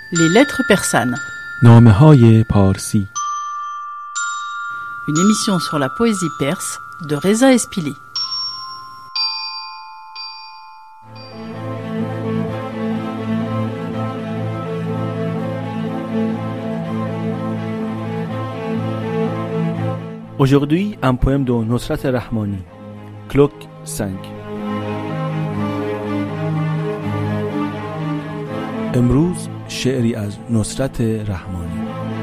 Les lettres persanes. نامه‌های پارسی. Une émission sur la poésie perse de Reza Espili. Aujourd'hui, un poème de Nusrat Rahmani. Cloque 5. امروز شعری از نصرت رحمانی.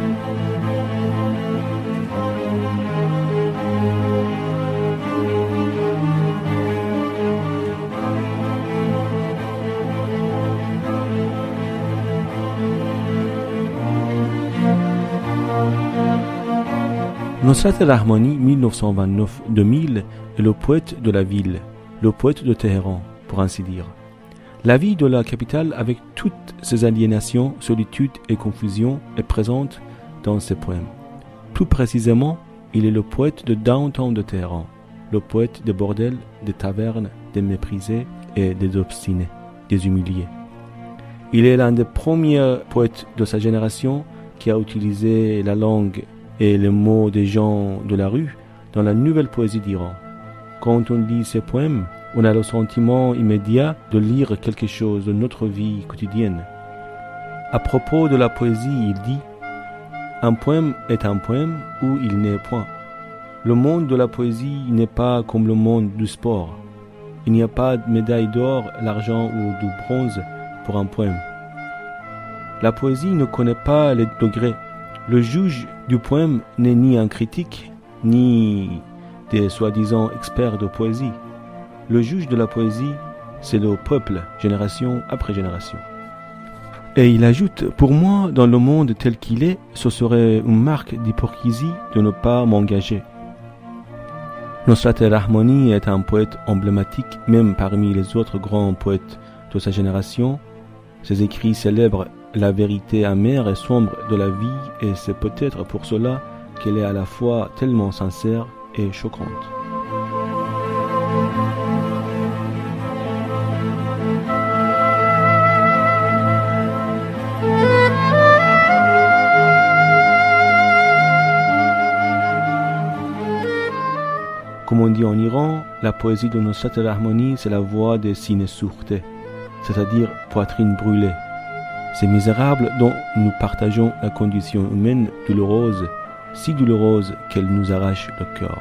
Nusrat Rahmani, 1929-2000, est le poète de la ville, le poète de Téhéran, pour ainsi dire. La vie de la capitale, avec toutes ses aliénations, solitude et confusion, est présente dans ses poèmes. Plus précisément, il est le poète de downtown de Téhéran, le poète des bordels, des tavernes, des méprisés et des obstinés, des humiliés. Il est l'un des premiers poètes de sa génération qui a utilisé la langue et les mots des gens de la rue dans la nouvelle poésie d'Iran. Quand on lit ses poèmes, on a le sentiment immédiat de lire quelque chose de notre vie quotidienne. À propos de la poésie, il dit « Un poème est un poème où il n'est point. Le monde de la poésie n'est pas comme le monde du sport. Il n'y a pas de médaille d'or, l'argent ou du bronze pour un poème. La poésie ne connaît pas les degrés. Le juge du poème n'est ni un critique, ni des soi-disant experts de poésie. Le juge de la poésie, c'est le peuple, génération après génération. » Et il ajoute, « Pour moi, dans le monde tel qu'il est, ce serait une marque d'hypocrisie de ne pas m'engager. » Nusrat Rahmani est un poète emblématique, même parmi les autres grands poètes de sa génération. Ses écrits célèbrent la vérité amère et sombre de la vie, et c'est peut-être pour cela qu'elle est à la fois tellement sincère et choquante. Comme on dit en Iran, la poésie de Nusrat Rahmani, c'est la voix des cygnes sourtés, c'est-à-dire poitrine brûlée. Ces misérables dont nous partageons la condition humaine douloureuse, si douloureuse qu'elle nous arrache le cœur.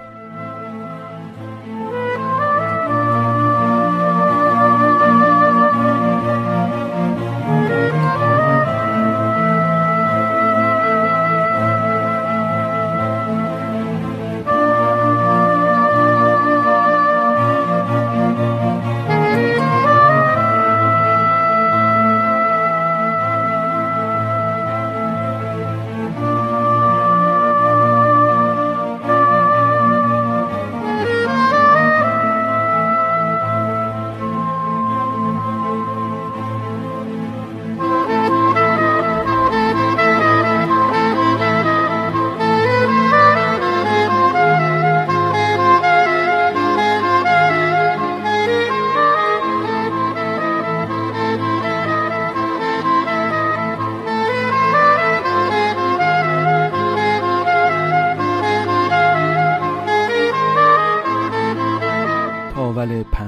پاول 5.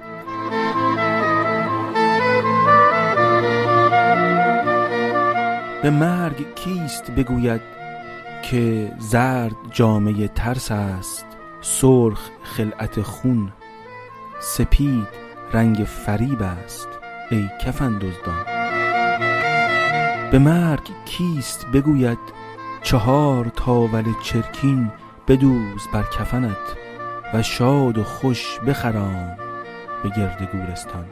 به مرگ کیست بگوید که زرد جامه ترس است، سرخ خلعت خون، سپید رنگ فریب است ای کفن دزدان. به مرگ کیست بگوید 4 تاول چرکین بدوز بر کفنت و شاد و خوش بخرام به گرد گورستان.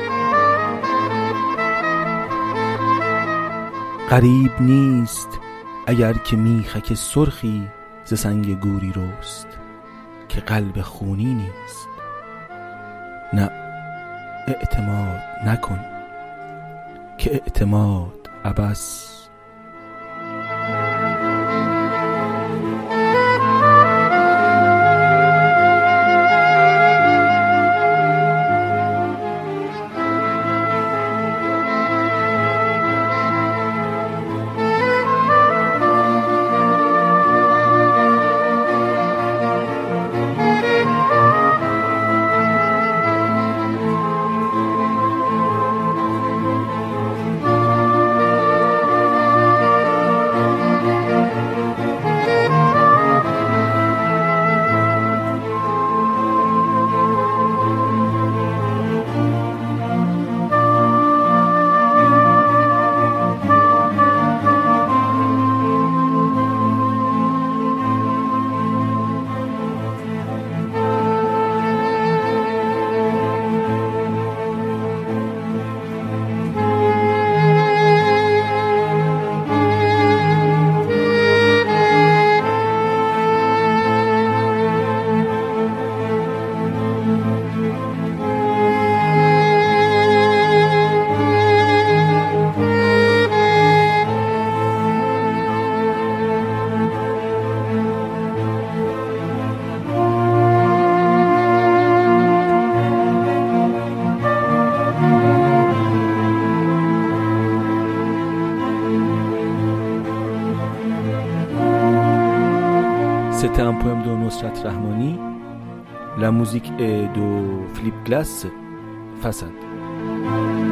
غریب نیست اگر که میخک سرخی ز سنگ گوری رست که قلب خونی نیست. نه اعتماد نکن که اعتماد عبث. C'était un poème de Nusrat Rahmani. La musique est de Philippe Glass, Façade.